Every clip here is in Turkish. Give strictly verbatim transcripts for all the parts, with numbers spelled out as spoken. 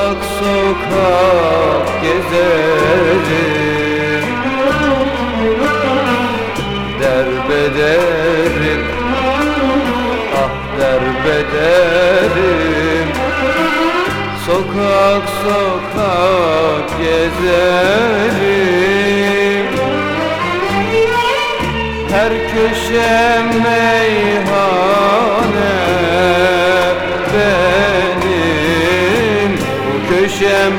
Sokak sokak gezerim, derbederim, ah derbederim. Sokak sokak gezerim, her köşe meyhane benim, bu köşem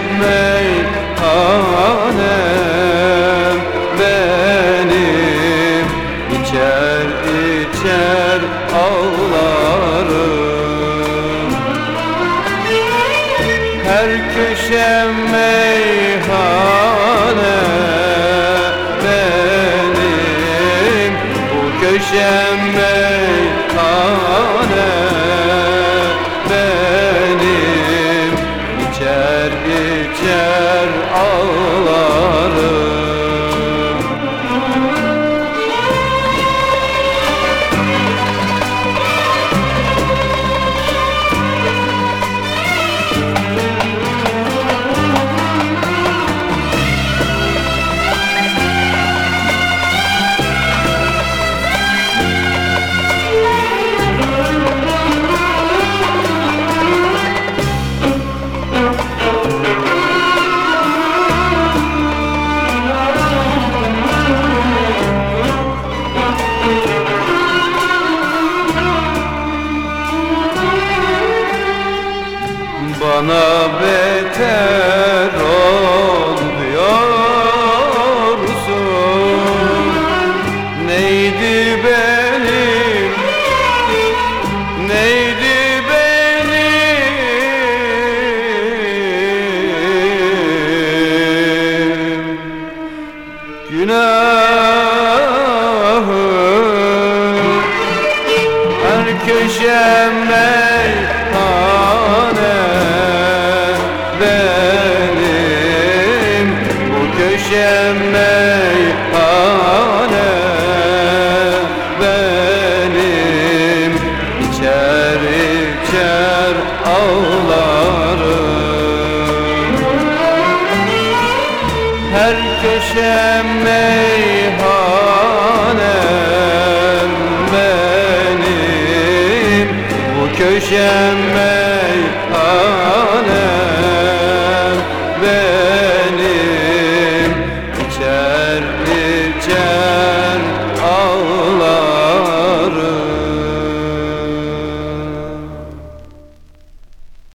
meyhanem benim. İçer içer ağlarım, her köşem meyhane benim, bu köşem meyhane benim. İçer içer ağlarım. Bana beter ol diyorsun. Neydi benim, neydi benim günahım? Her köşem meyhane benim, bu köşem meyhane benim. İçer içer ağlarım, her köşem meyhanem benim, bu köşem